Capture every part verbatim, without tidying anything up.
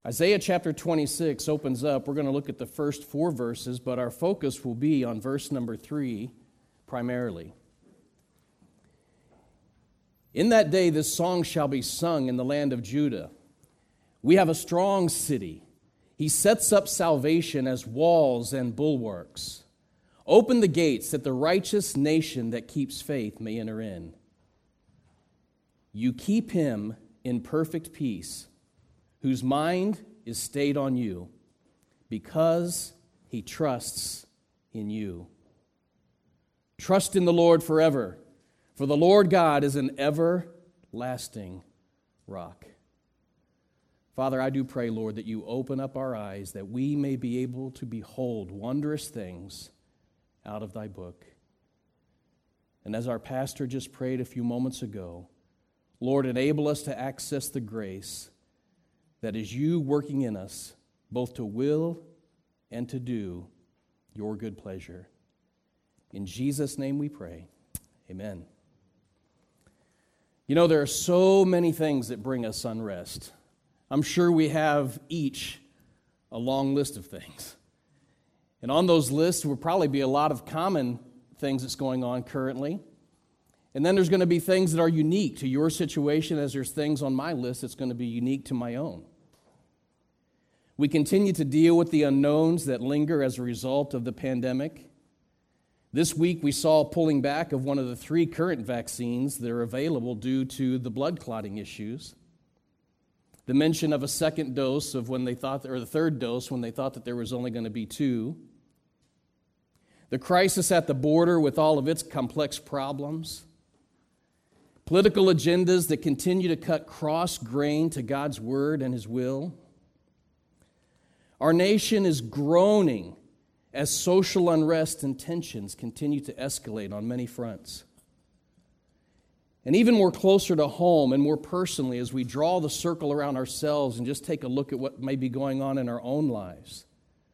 Isaiah chapter twenty-six opens up. We're going to look at the first four verses, but our focus will be on verse number three primarily. In that day this song shall be sung in the land of Judah. We have a strong city. He sets up salvation as walls and bulwarks. Open the gates that the righteous nation that keeps faith may enter in. You keep him in perfect peace, whose mind is stayed on you, because he trusts in you. Trust in the Lord forever, for the Lord God is an everlasting rock. Father, I do pray, Lord, that you open up our eyes, that we may be able to behold wondrous things out of thy book. And as our pastor just prayed a few moments ago, Lord, enable us to access the grace that is you working in us, both to will and to do your good pleasure. In Jesus' name we pray. Amen. You know, there are so many things that bring us unrest. I'm sure we have each a long list of things. And on those lists will probably be a lot of common things that's going on currently. And then there's going to be things that are unique to your situation, as there's things on my list that's going to be unique to my own. We continue to deal with the unknowns that linger as a result of the pandemic. This week we saw pulling back of one of the three current vaccines that are available due to the blood clotting issues. The mention of a second dose of when they thought, or the third dose when they thought that there was only going to be two. The crisis at the border with all of its complex problems. Political agendas that continue to cut cross-grain to God's word and his will. Our nation is groaning as social unrest and tensions continue to escalate on many fronts. And even more closer to home and more personally, as we draw the circle around ourselves and just take a look at what may be going on in our own lives,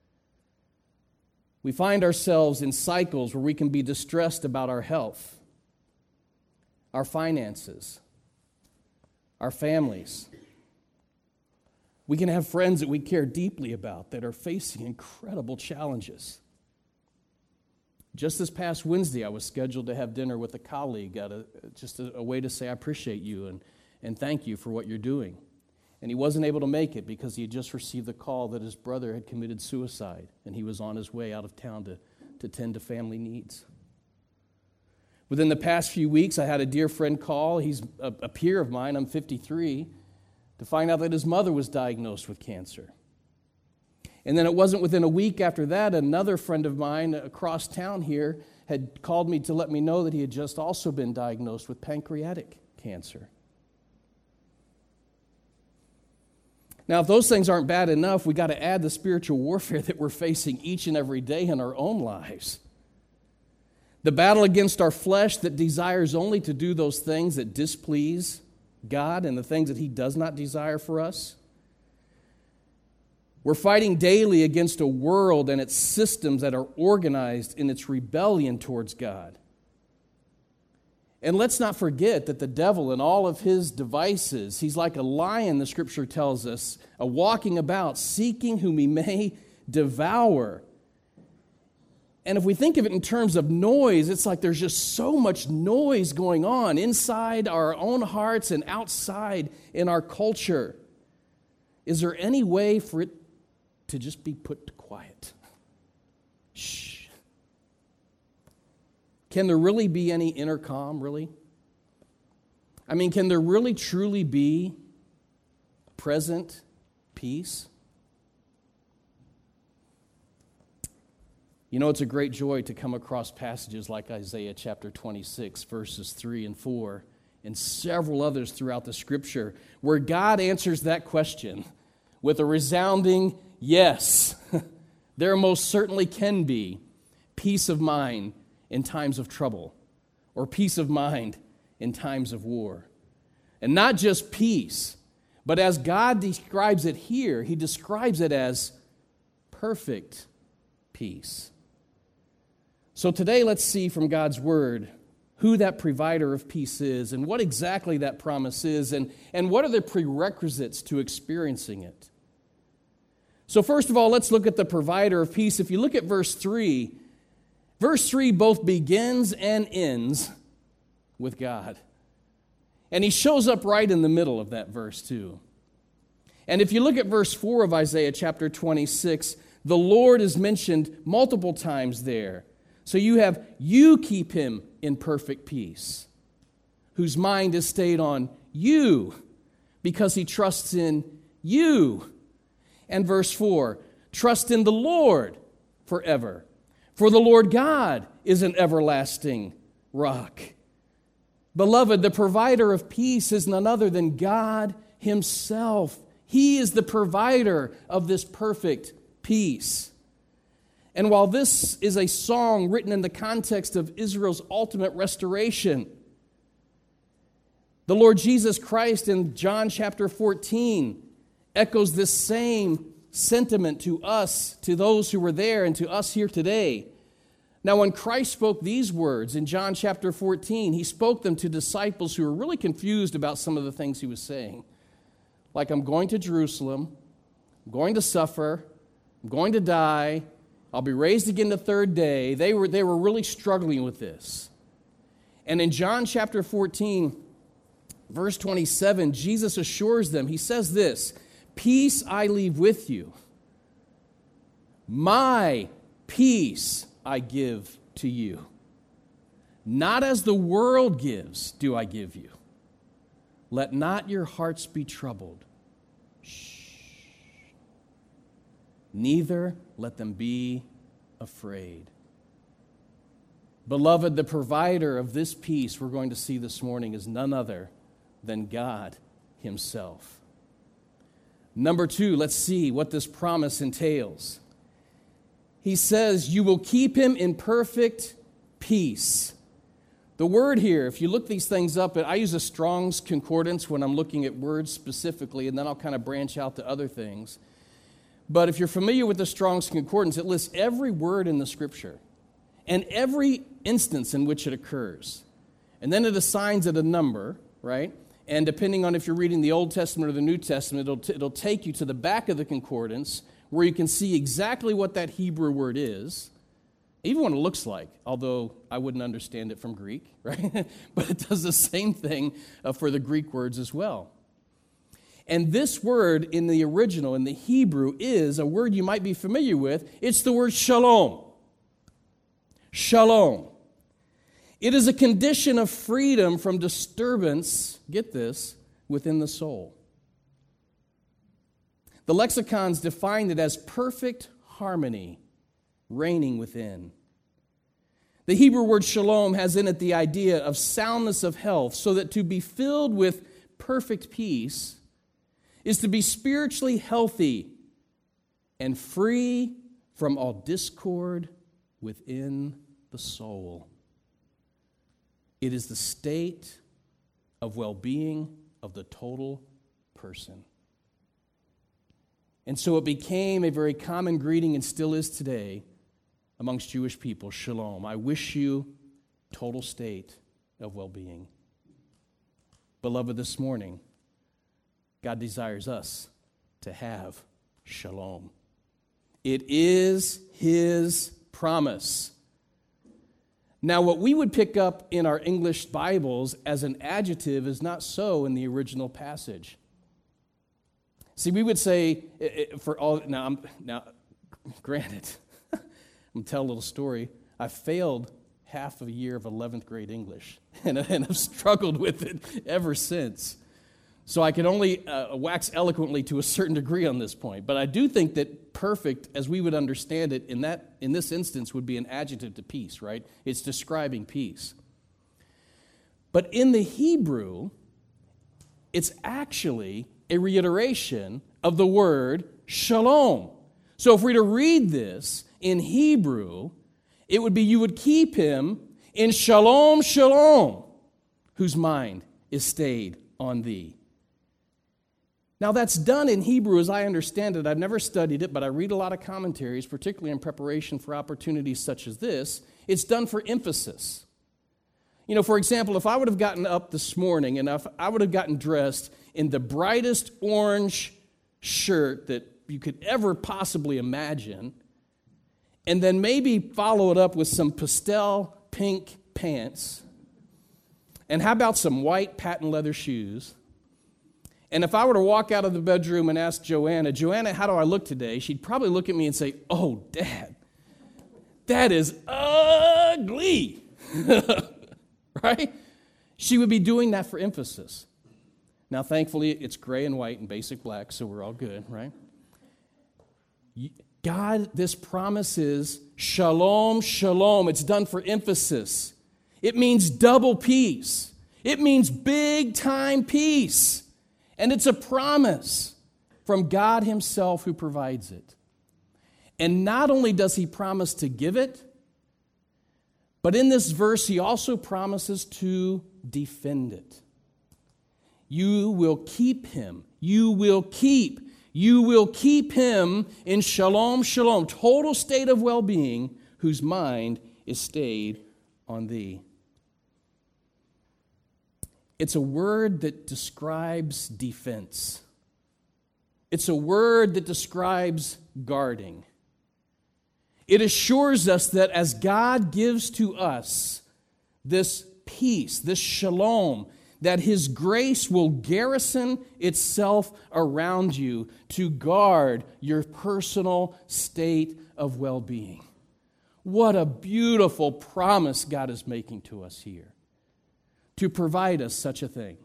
we find ourselves in cycles where we can be distressed about our health, our finances, our families. We can have friends that we care deeply about that are facing incredible challenges. Just this past Wednesday, I was scheduled to have dinner with a colleague, at a, just a, a way to say I appreciate you and, and thank you for what you're doing. And he wasn't able to make it because he had just received the call that his brother had committed suicide, and he was on his way out of town to, to tend to family needs. Within the past few weeks, I had a dear friend call. He's a, a peer of mine. I'm fifty-three. To find out that his mother was diagnosed with cancer. And then it wasn't within a week after that, another friend of mine across town here had called me to let me know that he had just also been diagnosed with pancreatic cancer. Now, if those things aren't bad enough, we got to add the spiritual warfare that we're facing each and every day in our own lives. The battle against our flesh that desires only to do those things that displease God and the things that he does not desire for us. We're fighting daily against a world and its systems that are organized in its rebellion towards God. And let's not forget that the devil and all of his devices, he's like a lion, the scripture tells us, a walking about, seeking whom he may devour. And if we think of it in terms of noise, it's like there's just so much noise going on inside our own hearts and outside in our culture. Is there any way for it to just be put to quiet? Shh. Can there really be any inner calm, really? I mean, can there really truly be present peace? You know, it's a great joy to come across passages like Isaiah chapter twenty-six, verses three and four, and several others throughout the Scripture, where God answers that question with a resounding yes. There most certainly can be peace of mind in times of trouble, or peace of mind in times of war. And not just peace, but as God describes it here, he describes it as perfect peace. So today, let's see from God's word who that provider of peace is and what exactly that promise is and, and what are the prerequisites to experiencing it. So first of all, let's look at the provider of peace. If you look at verse three, verse three both begins and ends with God. And he shows up right in the middle of that verse too. And if you look at verse four of Isaiah chapter twenty-six, the Lord is mentioned multiple times there. So you have, you keep him in perfect peace, whose mind is stayed on you, because he trusts in you. And verse four, trust in the Lord forever, for the Lord God is an everlasting rock. Beloved, the provider of peace is none other than God himself. He is the provider of this perfect peace. And while this is a song written in the context of Israel's ultimate restoration, the Lord Jesus Christ in John chapter fourteen echoes this same sentiment to us, to those who were there, and to us here today. Now, when Christ spoke these words in John chapter fourteen, he spoke them to disciples who were really confused about some of the things he was saying. Like, I'm going to Jerusalem, I'm going to suffer, I'm going to die, I'll be raised again the third day. They were, they were really struggling with this. And in John chapter fourteen, verse twenty-seven, Jesus assures them, he says this, peace I leave with you. My peace I give to you. Not as the world gives do I give you. Let not your hearts be troubled. Shh. Neither let them be afraid. Beloved, the provider of this peace we're going to see this morning is none other than God himself. Number two, let's see what this promise entails. He says, you will keep him in perfect peace. The word here, if you look these things up, I use a Strong's Concordance when I'm looking at words specifically, and then I'll kind of branch out to other things. But if you're familiar with the Strong's Concordance, it lists every word in the Scripture and every instance in which it occurs. And then it assigns it a number, right? And depending on if you're reading the Old Testament or the New Testament, it'll, t- it'll take you to the back of the concordance where you can see exactly what that Hebrew word is, even what it looks like, although I wouldn't understand it from Greek, right? But it does the same thing uh, for the Greek words as well. And this word in the original, in the Hebrew, is a word you might be familiar with. It's the word shalom. Shalom. It is a condition of freedom from disturbance, get this, within the soul. The lexicons defined it as perfect harmony reigning within. The Hebrew word shalom has in it the idea of soundness of health, so that to be filled with perfect peace is to be spiritually healthy and free from all discord within the soul. It is the state of well-being of the total person. And so it became a very common greeting, and still is today, amongst Jewish people, shalom. I wish you total state of well-being. Beloved, this morning, God desires us to have shalom. It is his promise. Now, what we would pick up in our English Bibles as an adjective is not so in the original passage. See, we would say, for all, now, I'm, now granted, I'm going to tell a little story. I failed half a year of eleventh grade English, and, and I've struggled with it ever since. So I can only uh, wax eloquently to a certain degree on this point. But I do think that perfect, as we would understand it, in that in this instance would be an adjective to peace, right? It's describing peace. But in the Hebrew, it's actually a reiteration of the word shalom. So if we were to read this in Hebrew, it would be, you would keep him in shalom, shalom, whose mind is stayed on thee. Now that's done in Hebrew as I understand it. I've never studied it, but I read a lot of commentaries, particularly in preparation for opportunities such as this. It's done for emphasis. You know, for example, if I would have gotten up this morning and if I would have gotten dressed in the brightest orange shirt that you could ever possibly imagine, and then maybe follow it up with some pastel pink pants, and how about some white patent leather shoes? And if I were to walk out of the bedroom and ask Joanna, Joanna, how do I look today? She'd probably look at me and say, oh, Dad, that is ugly, right? She would be doing that for emphasis. Now, thankfully, it's gray and white and basic black, so we're all good, right? God, this promise is shalom, shalom. It's done for emphasis. It means double peace. It means big-time peace. And it's a promise from God himself who provides it. And not only does he promise to give it, but in this verse, he also promises to defend it. You will keep him. You will keep. You will keep him in shalom, shalom, total state of well-being, whose mind is stayed on thee. It's a word that describes defense. It's a word that describes guarding. It assures us that as God gives to us this peace, this shalom, that his grace will garrison itself around you to guard your personal state of well-being. What a beautiful promise God is making to us here, to provide us such a thing.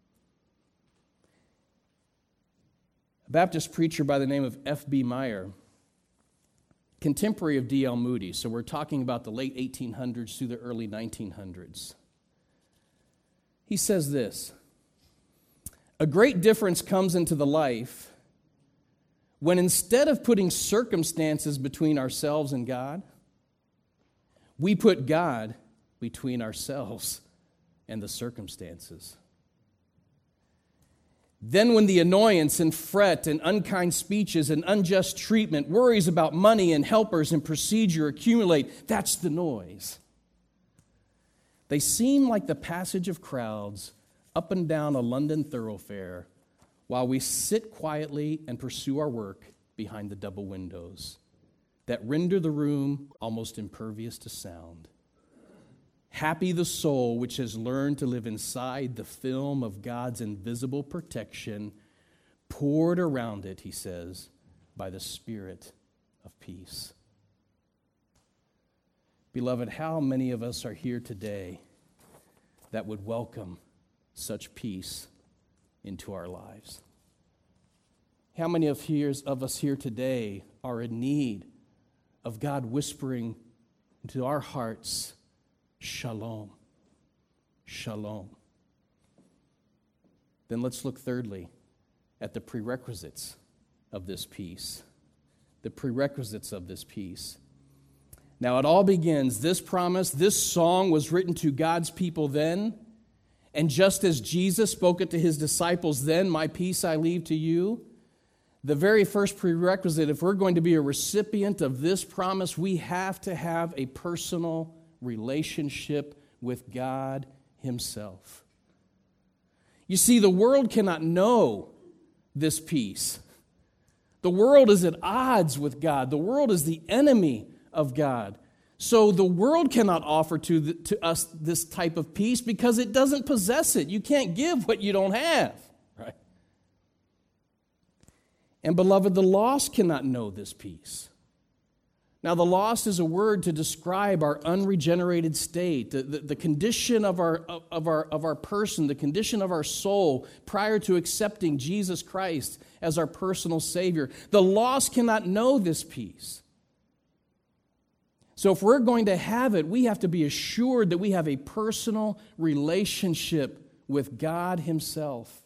A Baptist preacher by the name of F B Meyer, contemporary of D L Moody, so we're talking about the late eighteen hundreds through the early nineteen hundreds. He says this: a great difference comes into the life when instead of putting circumstances between ourselves and God, we put God between ourselves and the circumstances. Then when the annoyance and fret and unkind speeches and unjust treatment, worries about money and helpers and procedure accumulate, that's the noise. They seem like the passage of crowds up and down a London thoroughfare while we sit quietly and pursue our work behind the double windows that render the room almost impervious to sound. Happy the soul which has learned to live inside the film of God's invisible protection, poured around it, he says, by the Spirit of peace. Beloved, how many of us are here today that would welcome such peace into our lives? How many of, here, of us here today are in need of God whispering into our hearts, shalom, shalom? Then let's look thirdly at the prerequisites of this peace. The prerequisites of this peace. Now it all begins, this promise, this song was written to God's people then, and just as Jesus spoke it to his disciples then, my peace I leave to you, the very first prerequisite, if we're going to be a recipient of this promise, we have to have a personal relationship with God himself. You see, the world cannot know this peace. The world is at odds with God. The world is the enemy of God. So the world cannot offer to, the, to us this type of peace because it doesn't possess it. You can't give what you don't have, right? And beloved, the lost cannot know this peace. Now, the lost is a word to describe our unregenerated state, the, the, the condition of our, of, our, of our person, the condition of our soul prior to accepting Jesus Christ as our personal Savior. The lost cannot know this peace. So if we're going to have it, we have to be assured that we have a personal relationship with God himself.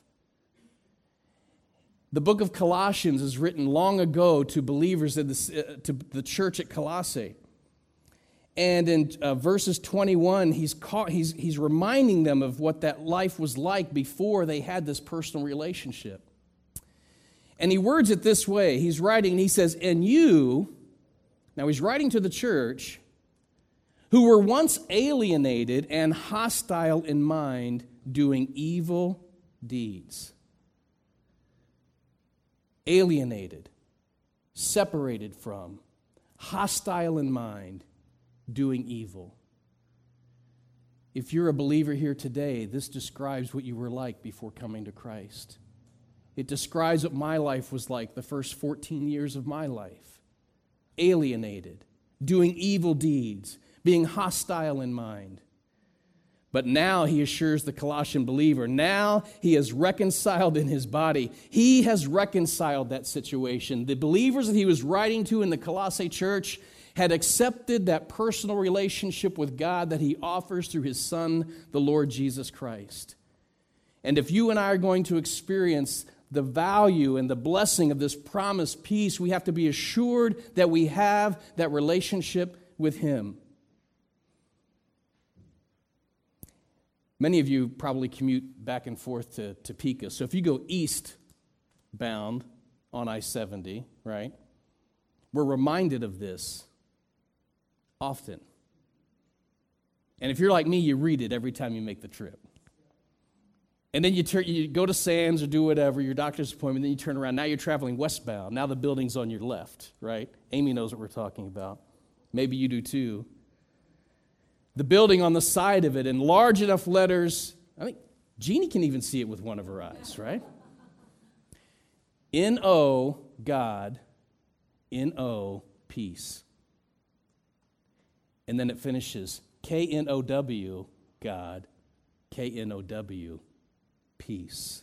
The book of Colossians is written long ago to believers in the, uh, to the church at Colossae. And in uh, verses twenty-one, he's, caught, he's, he's reminding them of what that life was like before they had this personal relationship. And he words it this way. He's writing, and he says, and you, now he's writing to the church, who were once alienated and hostile in mind, doing evil deeds. Alienated, separated from, hostile in mind, doing evil. If you're a believer here today, this describes what you were like before coming to Christ. It describes what my life was like the first fourteen years of my life. Alienated, doing evil deeds, being hostile in mind. But now he assures the Colossian believer, now he is reconciled in his body. He has reconciled that situation. The believers that he was writing to in the Colossae church had accepted that personal relationship with God that he offers through his Son, the Lord Jesus Christ. And if you and I are going to experience the value and the blessing of this promised peace, we have to be assured that we have that relationship with him. Many of you probably commute back and forth to Topeka. So if you go eastbound on I seventy, right, we're reminded of this often. And if you're like me, you read it every time you make the trip. And then you, turn, you go to Sam's or do whatever, your doctor's appointment, then you turn around. Now you're traveling westbound. Now the building's on your left, right? Amy knows what we're talking about. Maybe you do too. The building on the side of it in large enough letters, I think Jeannie can even see it with one of her eyes, right? N O, God, N O, peace. And then it finishes, K N O W, God, K N O W, peace.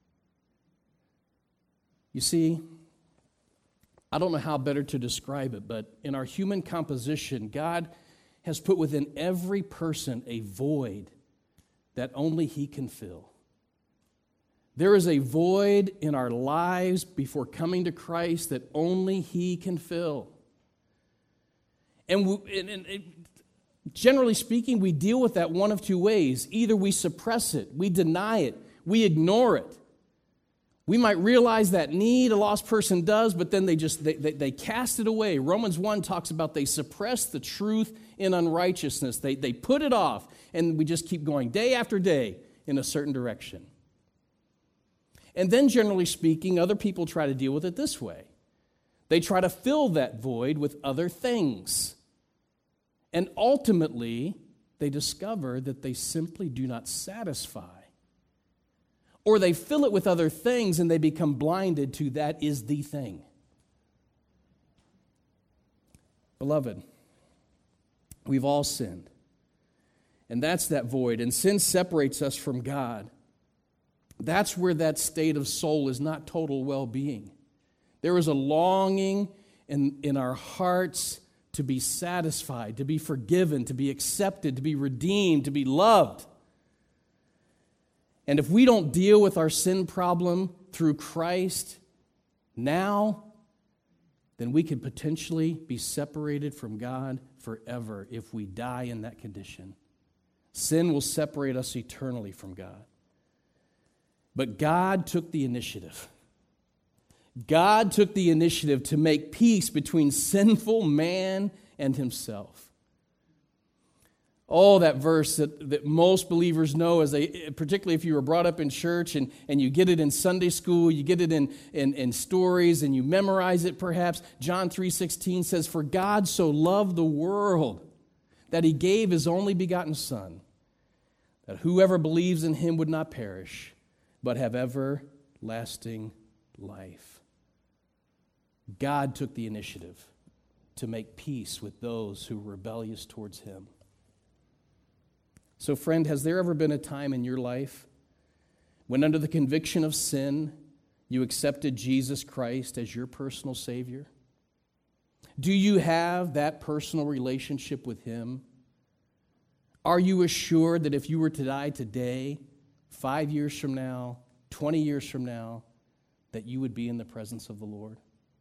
You see, I don't know how better to describe it, but in our human composition, God has put within every person a void that only he can fill. There is a void in our lives before coming to Christ that only he can fill. And, we, and, and, and generally speaking, we deal with that one of two ways. Either we suppress it, we deny it, we ignore it. We might realize that need a lost person does, but then they just they, they, they cast it away. Romans one talks about they suppress the truth in unrighteousness. They, they put it off, and we just keep going day after day in a certain direction. And then, generally speaking, other people try to deal with it this way. They try to fill that void with other things. And ultimately, they discover that they simply do not satisfy. Or they fill it with other things and they become blinded to that is the thing. Beloved, we've all sinned. And that's that void. And sin separates us from God. That's where that state of soul is not total well-being. There is a longing in, in our hearts to be satisfied, to be forgiven, to be accepted, to be redeemed, to be loved. And if we don't deal with our sin problem through Christ now, then we could potentially be separated from God forever if we die in that condition. Sin will separate us eternally from God. But God took the initiative. God took the initiative to make peace between sinful man and himself. Oh, that verse that, that most believers know, as they, particularly if you were brought up in church and, and you get it in Sunday school, you get it in, in, in stories, and you memorize it perhaps. John three sixteen says, "For God so loved the world that he gave his only begotten Son, that whoever believes in him would not perish, but have everlasting life." God took the initiative to make peace with those who were rebellious towards him. So, friend, has there ever been a time in your life when under the conviction of sin, you accepted Jesus Christ as your personal Savior? Do you have that personal relationship with him? Are you assured that if you were to die today, five years from now, twenty years from now, that you would be in the presence of the Lord?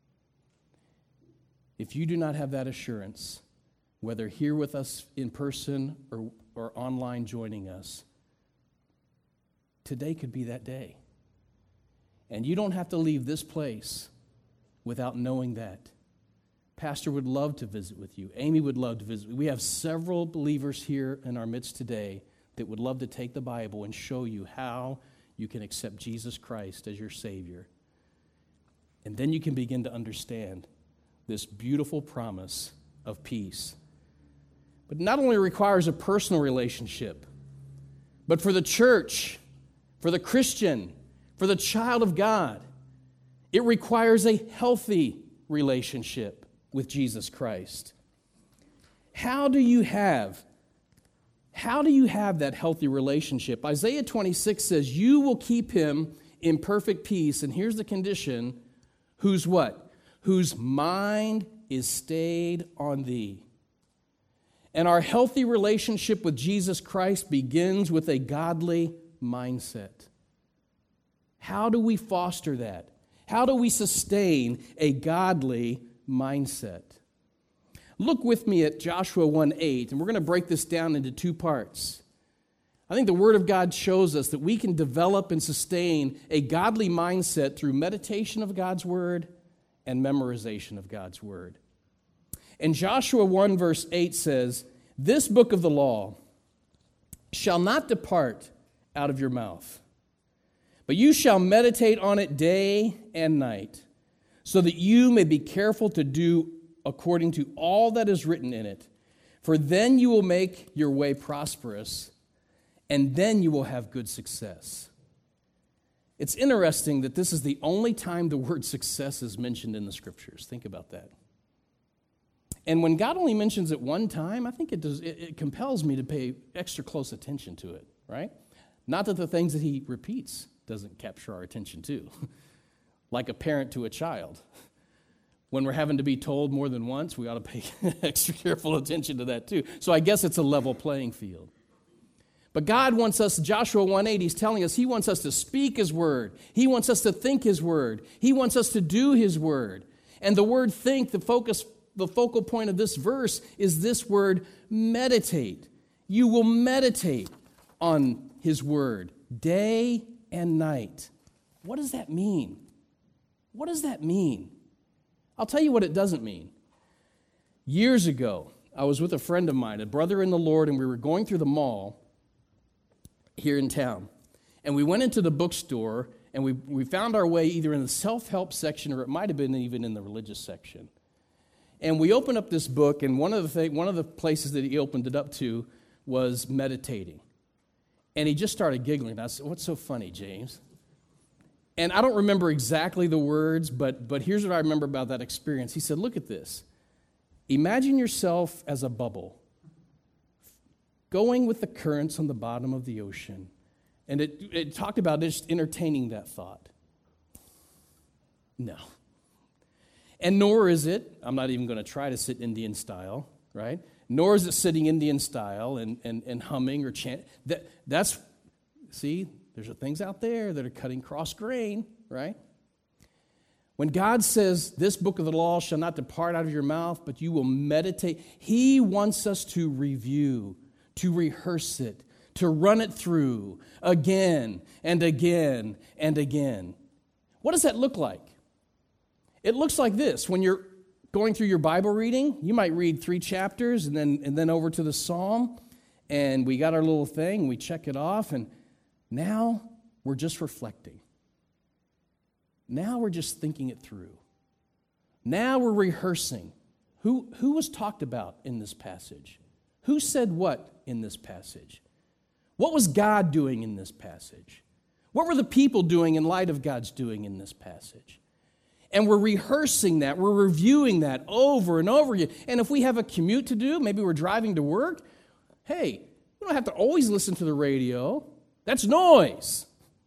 If you do not have that assurance, whether here with us in person or, or online joining us, today could be that day. And you don't have to leave this place without knowing that. Pastor would love to visit with you. Amy would love to visit. We have several believers here in our midst today that would love to take the Bible and show you how you can accept Jesus Christ as your Savior. And then you can begin to understand this beautiful promise of peace. But it not only requires a personal relationship, but for the church, for the Christian, for the child of God, it requires a healthy relationship with Jesus Christ. How do you have, how do you have that healthy relationship? Isaiah twenty-six says, you will keep him in perfect peace, and here's the condition, whose what? Whose mind is stayed on thee. And our healthy relationship with Jesus Christ begins with a godly mindset. How do we foster that? How do we sustain a godly mindset? Look with me at Joshua one eight, and we're going to break this down into two parts. I think the Word of God shows us that we can develop and sustain a godly mindset through meditation of God's Word and memorization of God's Word. And Joshua one verse eight says, this book of the law shall not depart out of your mouth, but you shall meditate on it day and night, so that you may be careful to do according to all that is written in it. For then you will make your way prosperous, and then you will have good success. It's interesting that this is the only time the word success is mentioned in the Scriptures. Think about that. And when God only mentions it one time, I think it does. It, it compels me to pay extra close attention to it, right? Not that the things that he repeats doesn't capture our attention too. Like a parent to a child. When we're having to be told more than once, we ought to pay extra careful attention to that too. So I guess it's a level playing field. But God wants us, Joshua one eight, he's telling us he wants us to speak his word. He wants us to think his word. He wants us to do his word. And the word think, the focus, the focal point of this verse is this word meditate. You will meditate on his word day and night. What does that mean? What does that mean? I'll tell you what it doesn't mean. Years ago, I was with a friend of mine, a brother in the Lord, and we were going through the mall here in town. And we went into the bookstore, and we, we found our way either in the self-help section or it might have been even in the religious section. And we opened up this book, and one of the th- one of the places that he opened it up to was meditating. And he just started giggling. I said, what's so funny, James? And I don't remember exactly the words, but, but here's what I remember about that experience. He said, look at this. Imagine yourself as a bubble going with the currents on the bottom of the ocean. And it, it talked about just entertaining that thought. No. And nor is it, I'm not even going to try to sit Indian style, right? Nor is it sitting Indian style and, and, and humming or chant. That, that's, see, there's things out there that are cutting cross grain, right? When God says, this book of the law shall not depart out of your mouth, but you will meditate, he wants us to review, to rehearse it, to run it through again and again and again. What does that look like? It looks like this. When you're going through your Bible reading, you might read three chapters and then and then over to the Psalm, and we got our little thing, we check it off, and now we're just reflecting. Now we're just thinking it through. Now we're rehearsing. Who, who was talked about in this passage? Who said what in this passage? What was God doing in this passage? What were the people doing in light of God's doing in this passage? And we're rehearsing that. We're reviewing that over and over again. And if we have a commute to do, maybe we're driving to work, hey, we don't have to always listen to the radio. That's noise.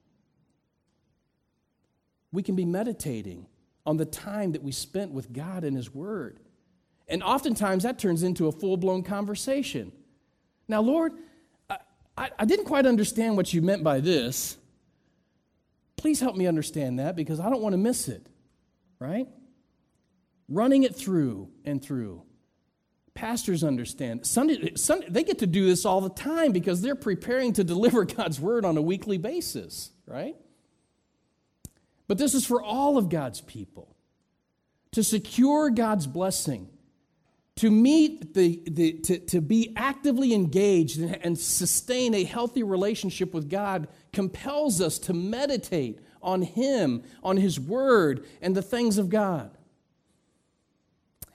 We can be meditating on the time that we spent with God and his word. And oftentimes that turns into a full-blown conversation. Now, Lord, I, I, I didn't quite understand what you meant by this. Please help me understand that because I don't want to miss it, right? Running it through and through. Pastors understand. Sunday, Sunday, they get to do this all the time because they're preparing to deliver God's word on a weekly basis, right? But this is for all of God's people. To secure God's blessing, to meet the, the to, to be actively engaged and, and sustain a healthy relationship with God compels us to meditate on him, on his word, and the things of God.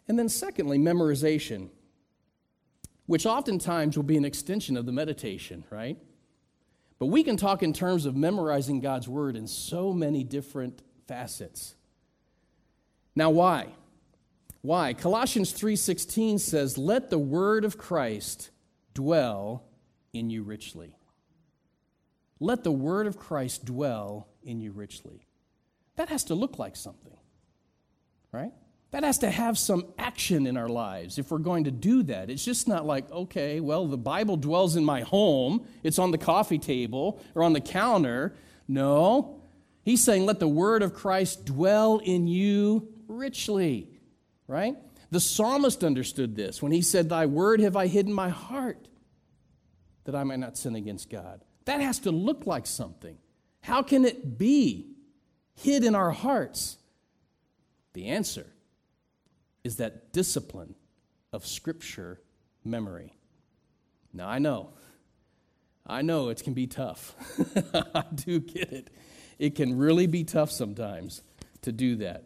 And then secondly, memorization, which oftentimes will be an extension of the meditation, right? But we can talk in terms of memorizing God's word in so many different facets. Now, why? Why? Colossians three sixteen says, "Let the word of Christ dwell in you richly." Let the word of Christ dwell in you richly. That has to look like something, right? That has to have some action in our lives if we're going to do that. It's just not like, okay, well, the Bible dwells in my home. It's on the coffee table or on the counter. No. He's saying, let the word of Christ dwell in you richly, right? The psalmist understood this when he said, "Thy word have I hid in my heart, that I might not sin against God." That has to look like something. How can it be hid in our hearts? The answer is that discipline of Scripture memory. Now, I know. I know it can be tough. I do get it. It can really be tough sometimes to do that.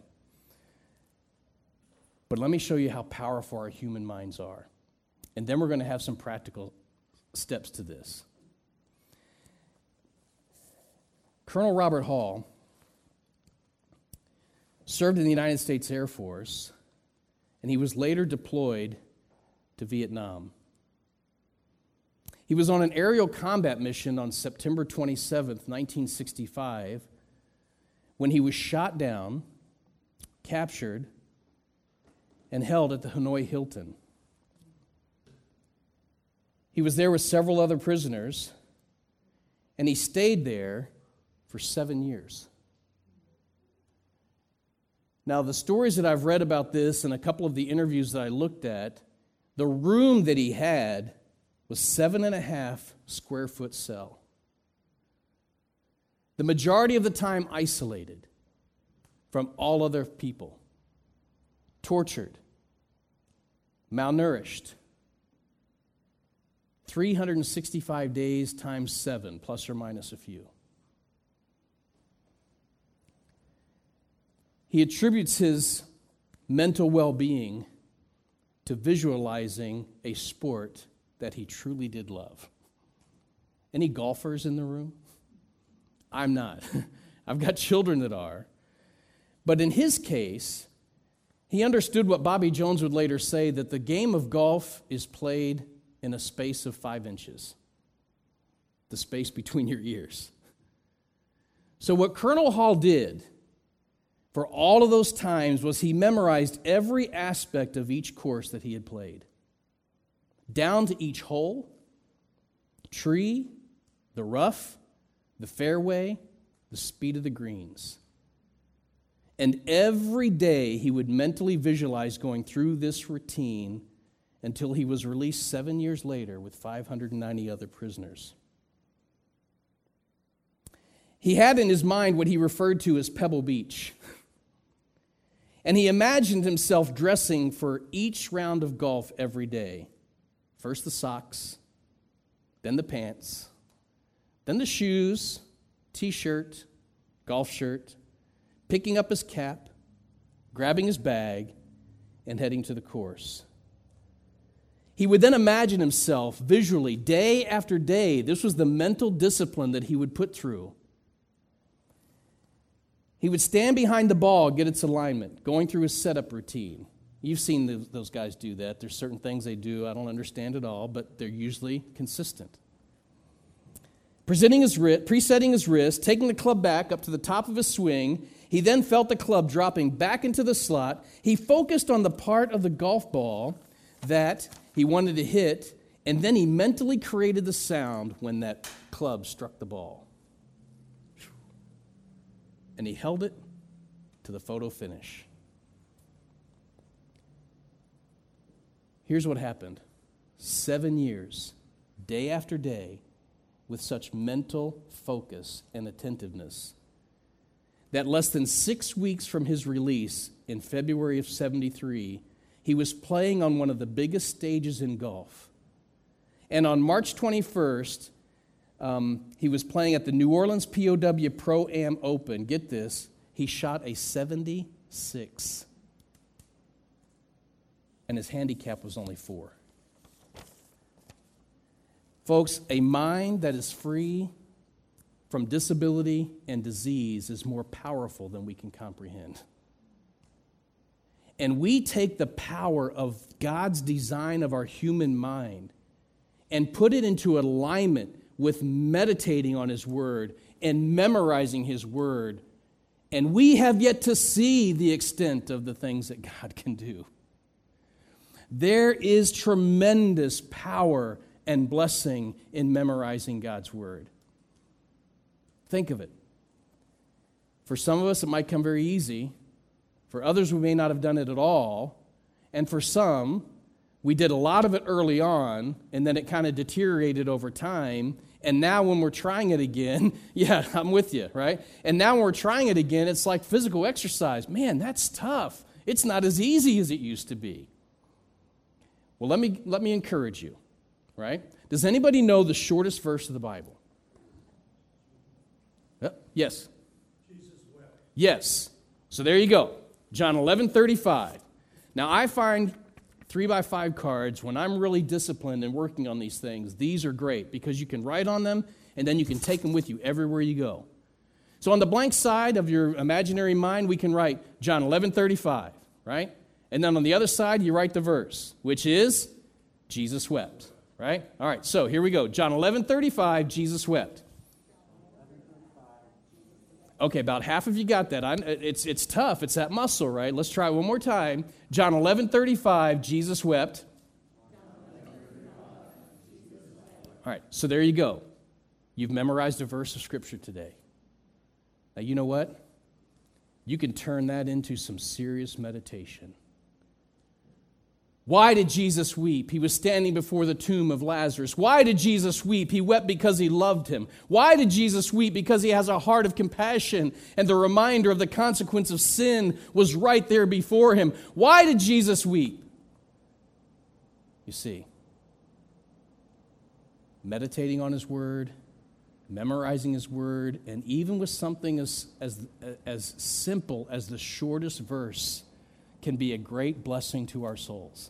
But let me show you how powerful our human minds are. And then we're going to have some practical steps to this. Colonel Robert Hall served in the United States Air Force, and he was later deployed to Vietnam. He was on an aerial combat mission on September twenty-seventh, nineteen sixty-five, when he was shot down, captured, and held at the Hanoi Hilton. He was there with several other prisoners, and he stayed there for seven years. Now, the stories that I've read about this and a couple of the interviews that I looked at, the room that he had was seven and a half square foot cell. The majority of the time isolated from all other people, tortured, malnourished. three hundred sixty-five days times seven, plus or minus a few. He attributes his mental well-being to visualizing a sport that he truly did love. Any golfers in the room? I'm not. I've got children that are. But in his case, he understood what Bobby Jones would later say, that the game of golf is played in a space of five inches, the space between your ears. So what Colonel Hall did for all of those times was he memorized every aspect of each course that he had played, down to each hole, tree, the rough, the fairway, the speed of the greens. And every day he would mentally visualize going through this routine until he was released seven years later with five hundred ninety other prisoners. He had in his mind what he referred to as Pebble Beach. And he imagined himself dressing for each round of golf every day. First the socks, then the pants, then the shoes, t-shirt, golf shirt, picking up his cap, grabbing his bag, and heading to the course. He would then imagine himself visually, day after day. This was the mental discipline that he would put through. He would stand behind the ball, get its alignment, going through his setup routine. You've seen those, those guys do that. There's certain things they do I don't understand at all, but they're usually consistent. Presenting his wrist, presetting his wrist, taking the club back up to the top of his swing. He then felt the club dropping back into the slot. He focused on the part of the golf ball that he wanted to hit, and then he mentally created the sound when that club struck the ball. And he held it to the photo finish. Here's what happened. Seven years, day after day, with such mental focus and attentiveness, that less than six weeks from his release in February of seventy-three, he was playing on one of the biggest stages in golf. And on March twenty-first, um, he was playing at the New Orleans P O W Pro-Am Open. Get this, he shot a seventy-six. and his handicap was only four. Folks, a mind that is free from disability and disease is more powerful than we can comprehend. And we take the power of God's design of our human mind and put it into alignment with meditating on his word and memorizing his word. And we have yet to see the extent of the things that God can do. There is tremendous power and blessing in memorizing God's word. Think of it. For some of us, it might come very easy. For others, we may not have done it at all. And for some, we did a lot of it early on, and then it kind of deteriorated over time. And now when we're trying it again, yeah, I'm with you, right? And now when we're trying it again, it's like physical exercise. Man, that's tough. It's not as easy as it used to be. Well, let me let me encourage you, right? Does anybody know the shortest verse of the Bible? Uh, yes. Jesus wept. Yes. So there you go. John eleven thirty-five. Now, I find three by five cards, when I'm really disciplined and working on these things, these are great because you can write on them and then you can take them with you everywhere you go. So on the blank side of your imaginary mind, we can write John eleven thirty-five, right? And then on the other side, you write the verse, which is Jesus wept, right? All right, so here we go. John eleven thirty-five, Jesus wept. Okay, about half of you got that. I, it's, it's tough. It's that muscle, right? Let's try it one more time. John eleven thirty-five, Jesus wept. All right, so there you go. You've memorized a verse of Scripture today. Now, you know what? You can turn that into some serious meditation. Why did Jesus weep? He was standing before the tomb of Lazarus. Why did Jesus weep? He wept because he loved him. Why did Jesus weep? Because he has a heart of compassion, and the reminder of the consequence of sin was right there before him. Why did Jesus weep? You see, meditating on his word, memorizing his word, and even with something as, as, as simple as the shortest verse can be a great blessing to our souls.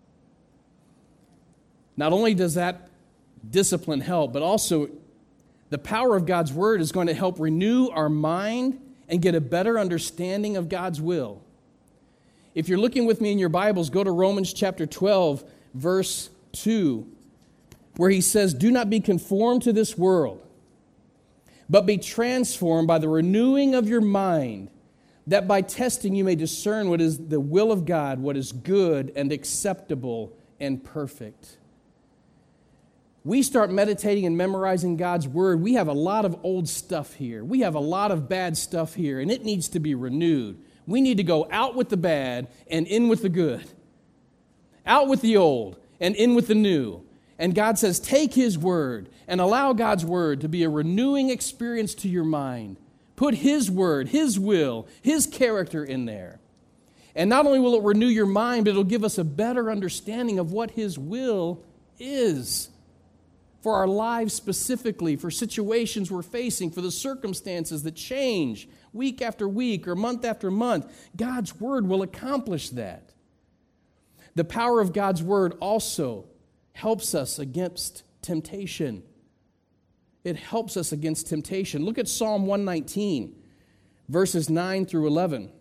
Not only does that discipline help, but also the power of God's word is going to help renew our mind and get a better understanding of God's will. If you're looking with me in your Bibles, go to Romans chapter twelve, verse two, where he says, "Do not be conformed to this world, but be transformed by the renewing of your mind, that by testing you may discern what is the will of God, what is good and acceptable and perfect." We start meditating and memorizing God's word. We have a lot of old stuff here. We have a lot of bad stuff here, and it needs to be renewed. We need to go out with the bad and in with the good. Out with the old and in with the new. And God says, take his word and allow God's word to be a renewing experience to your mind. Put his word, his will, his character in there. And not only will it renew your mind, but it'll give us a better understanding of what his will is for our lives specifically, for situations we're facing, for the circumstances that change week after week or month after month. God's word will accomplish that. The power of God's word also helps us against temptation. It helps us against temptation. Look at Psalm one nineteen, verses nine through eleven.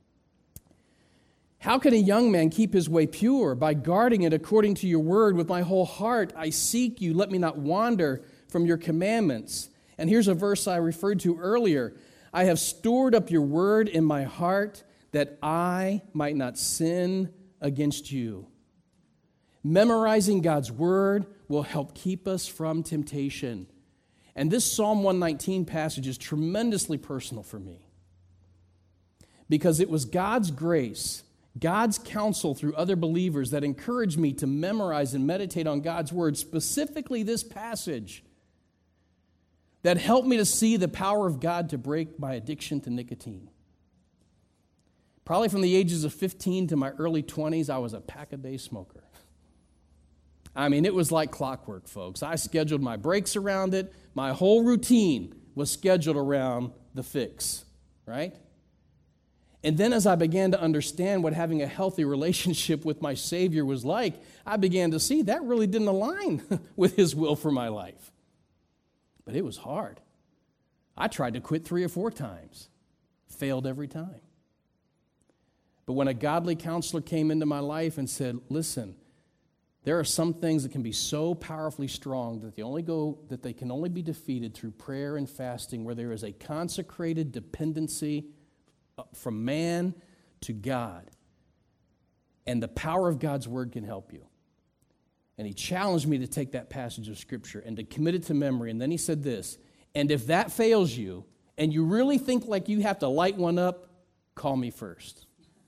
"How can a young man keep his way pure? By guarding it according to your word. With my whole heart I seek you. Let me not wander from your commandments." And here's a verse I referred to earlier. "I have stored up your word in my heart that I might not sin against you." Memorizing God's word will help keep us from temptation. And this Psalm one nineteen passage is tremendously personal for me, because it was God's grace, God's counsel through other believers that encouraged me to memorize and meditate on God's word, specifically this passage, that helped me to see the power of God to break my addiction to nicotine. Probably from the ages of fifteen to my early twenties, I was a pack-a-day smoker. I mean, it was like clockwork, folks. I scheduled my breaks around it. My whole routine was scheduled around the fix, right? And then as I began to understand what having a healthy relationship with my Savior was like, I began to see that really didn't align with His will for my life. But it was hard. I tried to quit three or four times. Failed every time. But when a godly counselor came into my life and said, listen, there are some things that can be so powerfully strong that they only go that they can only be defeated through prayer and fasting, where there is a consecrated dependency from man to God. And the power of God's word can help you. And he challenged me to take that passage of Scripture and to commit it to memory. And then he said this, and if that fails you, and you really think like you have to light one up, call me first.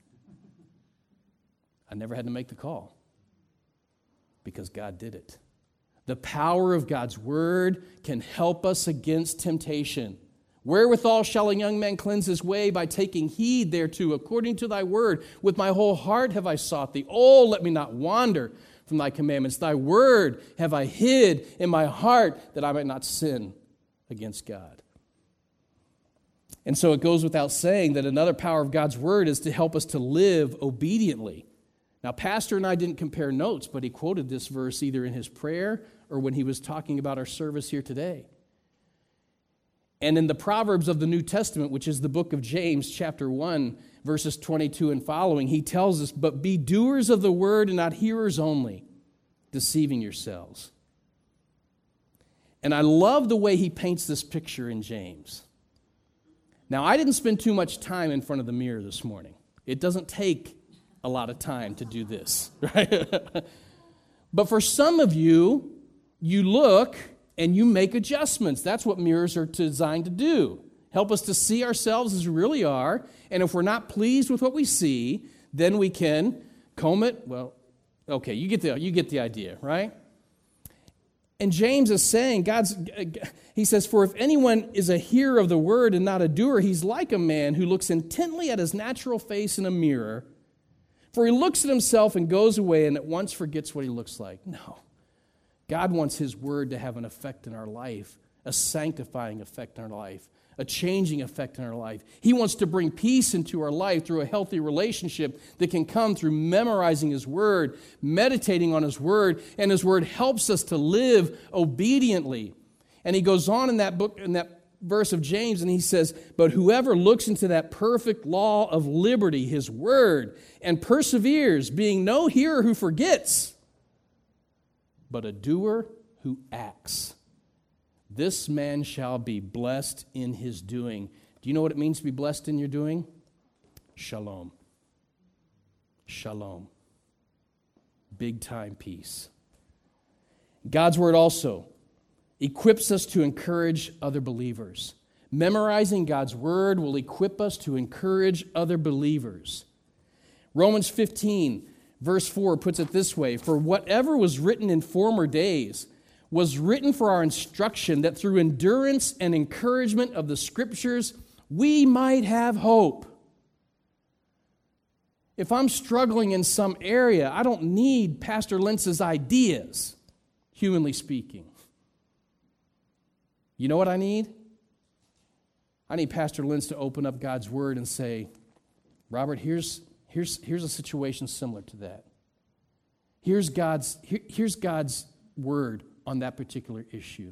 I never had to make the call because God did it. The power of God's word can help us against temptation. Wherewithal shall a young man cleanse his way? By taking heed thereto, according to thy word. With my whole heart have I sought thee. Oh, let me not wander from thy commandments. Thy word have I hid in my heart, that I might not sin against God. And so it goes without saying that another power of God's word is to help us to live obediently. Now, Pastor and I didn't compare notes, but he quoted this verse either in his prayer or when he was talking about our service here today. And in the Proverbs of the New Testament, which is the book of James, chapter one, verses twenty-two and following, he tells us, but be doers of the word and not hearers only, deceiving yourselves. And I love the way he paints this picture in James. Now, I didn't spend too much time in front of the mirror this morning. It doesn't take a lot of time to do this, right? But for some of you, you look and you make adjustments. That's what mirrors are designed to do. Help us to see ourselves as we really are. And if we're not pleased with what we see, then we can comb it. Well, okay, you get the, you get the idea, right? And James is saying, God's, he says, for if anyone is a hearer of the word and not a doer, he's like a man who looks intently at his natural face in a mirror. For he looks at himself and goes away and at once forgets what he looks like. No. God wants his word to have an effect in our life, a sanctifying effect in our life, a changing effect in our life. He wants to bring peace into our life through a healthy relationship that can come through memorizing his word, meditating on his word, and his word helps us to live obediently. And he goes on in that book, in that verse of James, and he says, but whoever looks into that perfect law of liberty, his word, and perseveres, being no hearer who forgets, but a doer who acts, this man shall be blessed in his doing. Do you know what it means to be blessed in your doing? Shalom. Shalom. Big time peace. God's word also equips us to encourage other believers. Memorizing God's word will equip us to encourage other believers. Romans fifteen, verse four puts it this way, for whatever was written in former days was written for our instruction, that through endurance and encouragement of the Scriptures we might have hope. If I'm struggling in some area, I don't need Pastor Lentz's ideas, humanly speaking. You know what I need? I need Pastor Lentz to open up God's Word and say, Robert, here's, here's, here's a situation similar to that. Here's God's, here, here's God's Word on that particular issue.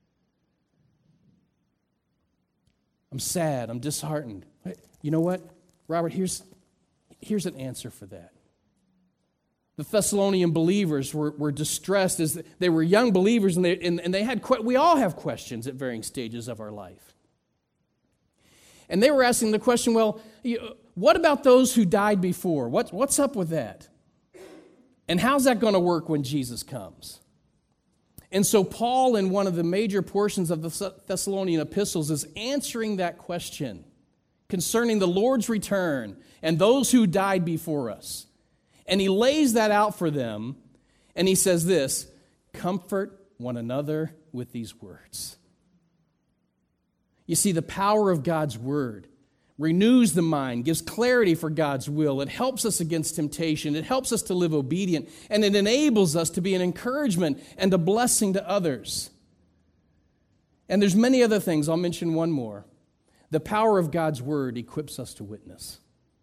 I'm sad. I'm disheartened. You know what, Robert, here's, here's an answer for that. The Thessalonian believers were, were distressed as they were young believers, and they, and, and they had, we all have questions at varying stages of our life. And they were asking the question, well, what about those who died before? What, what's up with that? And how's that going to work when Jesus comes? And so Paul, in one of the major portions of the Thessalonian epistles, is answering that question concerning the Lord's return and those who died before us. And he lays that out for them, and he says this, comfort one another with these words. You see, the power of God's word renews the mind, gives clarity for God's will. It helps us against temptation. It helps us to live obedient, and it enables us to be an encouragement and a blessing to others. And there's many other things. I'll mention one more. The power of God's word equips us to witness.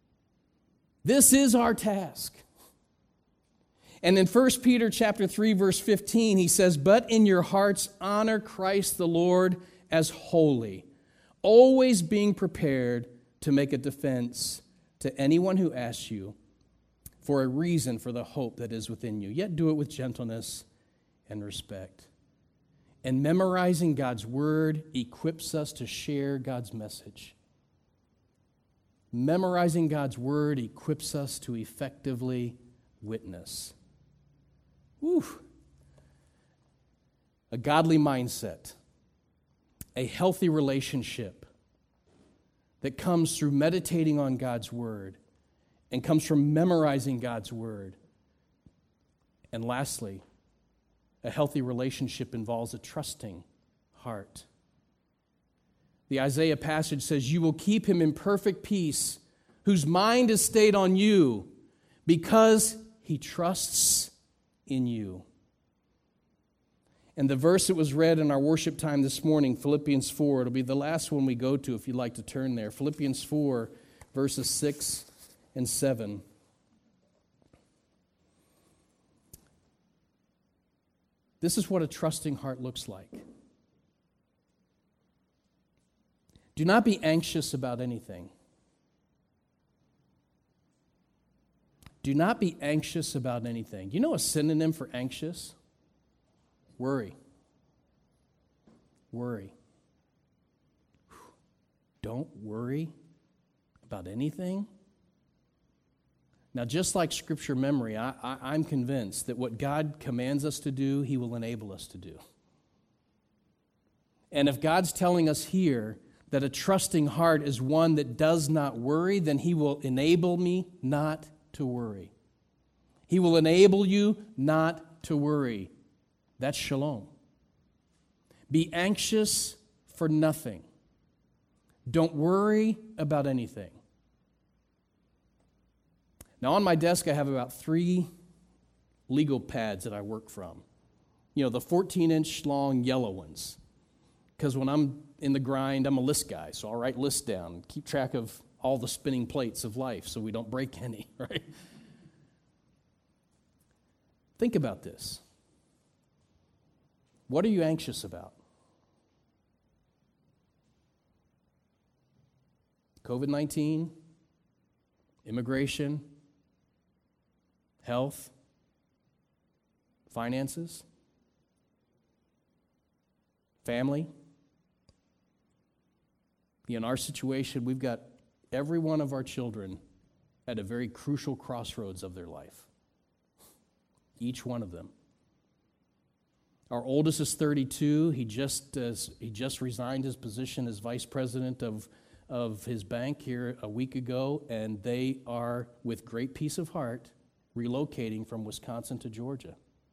This is our task. And in First Peter chapter three, verse fifteen, he says, "But in your hearts honor Christ the Lord as holy, always being prepared to make a defense to anyone who asks you for a reason for the hope that is within you. Yet do it with gentleness and respect." And memorizing God's word equips us to share God's message. Memorizing God's word equips us to effectively witness. Whew. A godly mindset, a healthy relationship that comes through meditating on God's word and comes from memorizing God's word. And lastly, a healthy relationship involves a trusting heart. The Isaiah passage says, "You will keep him in perfect peace, whose mind is stayed on you, because he trusts in you." And the verse that was read in our worship time this morning, Philippians four, it'll be the last one we go to if you'd like to turn there. Philippians four, verses six and seven. This is what a trusting heart looks like. "Do not be anxious about anything." Do not be anxious about anything. You know a synonym for anxious? Worry. Worry. Don't worry about anything. Now, just like Scripture memory, I, I, I'm convinced that what God commands us to do, He will enable us to do. And if God's telling us here that a trusting heart is one that does not worry, then He will enable me not to worry. He will enable you not to worry. That's shalom. Be anxious for nothing. Don't worry about anything. Now, on my desk, I have about three legal pads that I work from. You know, the fourteen-inch long yellow ones. Because when I'm in the grind, I'm a list guy, so I'll write lists down, keep track of all the spinning plates of life so we don't break any, right? Think about this. What are you anxious about? covid nineteen, immigration, health, finances, family. In our situation, we've got every one of our children at a very crucial crossroads of their life. Each one of them. Our oldest is thirty-two. He just uh, he just resigned his position as vice president of, of his bank here a week ago, and they are, with great peace of heart, relocating from Wisconsin to Georgia.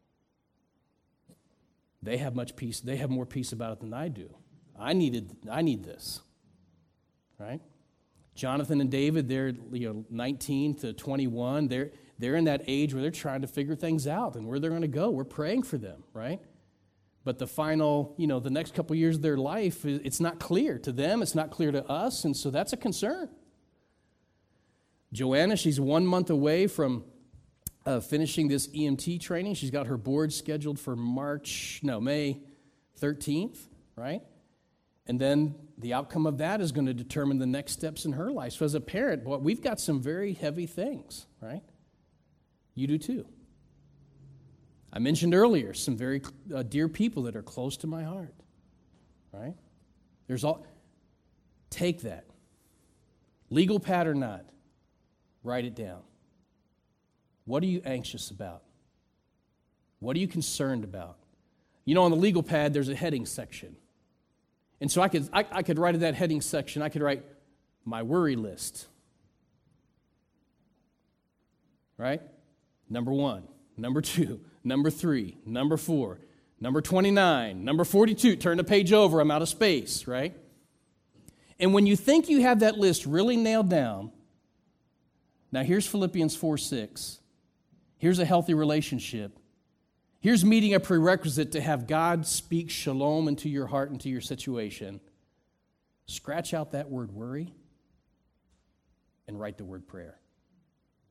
They have much peace. They have more peace about it than I do. I needed. I need this, right? Jonathan and David, they're you know nineteen to twenty-one. They're they're in that age where they're trying to figure things out and where they're going to go. We're praying for them, right? But the final, you know, the next couple of years of their life, it's not clear to them. It's not clear to us, and so that's a concern. Joanna, she's one month away from uh, finishing this E M T training. She's got her board scheduled for March, no, May thirteenth, right? And then the outcome of that is going to determine the next steps in her life. So as a parent, boy, we've got some very heavy things, right? You do too. I mentioned earlier some very uh, dear people that are close to my heart, right? There's all, take that. Legal pad or not, write it down. What are you anxious about? What are you concerned about? You know, on the legal pad, there's a heading section. And so I could, I, I could write in that heading section, I could write my worry list. Right? Number one, number two, number three, number four, number twenty-nine, number forty-two. Turn the page over, I'm out of space, right? And when you think you have that list really nailed down, now here's Philippians four six. Here's a healthy relationship. Here's meeting a prerequisite to have God speak shalom into your heart, into your situation. Scratch out that word worry and write the word prayer.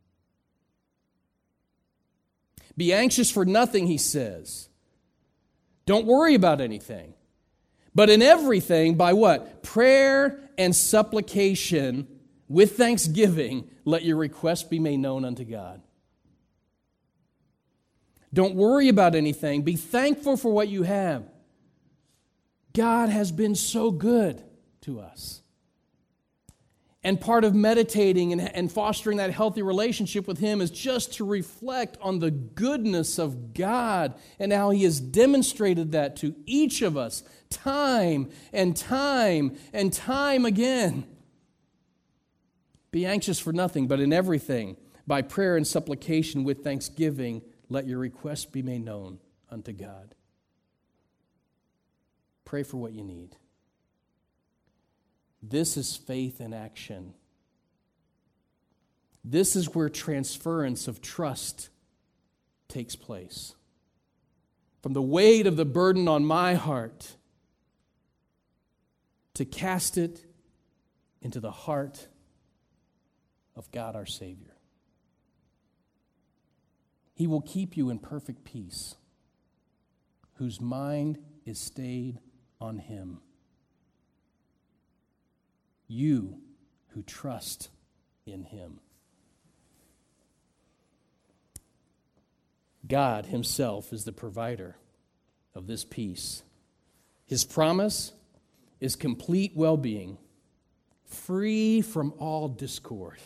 Be anxious for nothing, he says. Don't worry about anything. But in everything, by what? Prayer and supplication with thanksgiving, let your requests be made known unto God. Don't worry about anything. Be thankful for what you have. God has been so good to us. And part of meditating and, and fostering that healthy relationship with Him is just to reflect on the goodness of God and how He has demonstrated that to each of us time and time and time again. Be anxious for nothing, but in everything, by prayer and supplication with thanksgiving, let your requests be made known unto God. Pray for what you need. This is faith in action. This is where transference of trust takes place. From the weight of the burden on my heart to cast it into the heart of God our Savior. He will keep you in perfect peace, whose mind is stayed on Him. You who trust in Him. God Himself is the provider of this peace. His promise is complete well-being, free from all discord.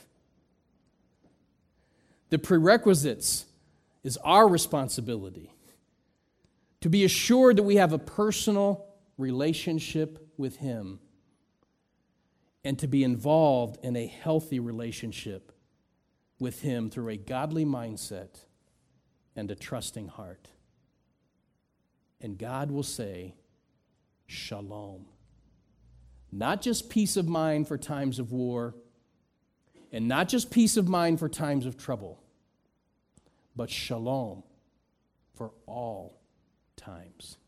The prerequisites is our responsibility to be assured that we have a personal relationship with Him and to be involved in a healthy relationship with Him through a godly mindset and a trusting heart. And God will say, Shalom. Not just peace of mind for times of war, and not just peace of mind for times of trouble, but shalom for all times.